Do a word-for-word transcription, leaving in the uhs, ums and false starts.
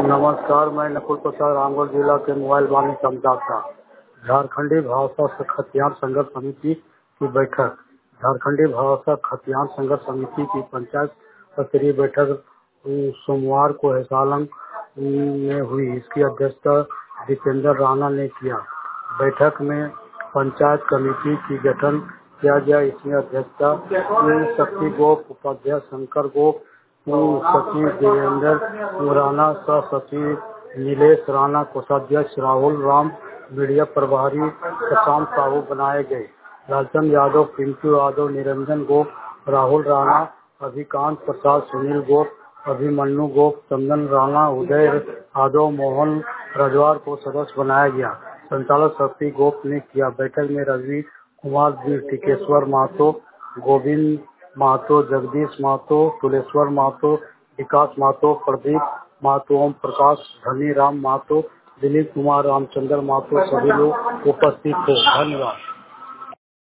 नमस्कार, मैं नकुल प्रसाद रामगढ़ जिला के मोबाइल वाणी समझाता। झारखंडी भाषा खतियान संघर्ष समिति की बैठक झारखंडी भाषा खतियान संघर्ष समिति की पंचायत स्तरीय बैठक सोमवार को हिसालंग में हुई। इसकी अध्यक्षता दीपेंद्र राणा ने किया। बैठक में पंचायत कमेटी की गठन किया गया। इसमें अध्यक्षता शक्ति गोप, उपाध्यक्ष शंकर गोप, सचिव देवेंद्र राणा, सह सचिव नीलेश राणा, कोषाध्यक्ष राहुल राम, मीडिया प्रभारी प्रशांत साहू बनाए गए। लालचंद यादव, पिंटू यादव, निरंजन गोप, राहुल राणा, अभिकांत प्रसाद, सुनील गोप, अभिमन्यु गोप, चंदन राणा, उदय यादव, मोहन रजवार को सदस्य बनाया गया। संचालक शक्ति गोप ने किया। बैठक में रवि कुमार, टिकेश्वर महतो, गोविंद महतो, जगदीश महतो, तुलेश्वर महतो, विकास महतो, प्रदीप महतो, ओम प्रकाश, धनी राम महतो, दिलीप कुमार, रामचंद्र महतो सभी लोग उपस्थित थे। धन्यवाद।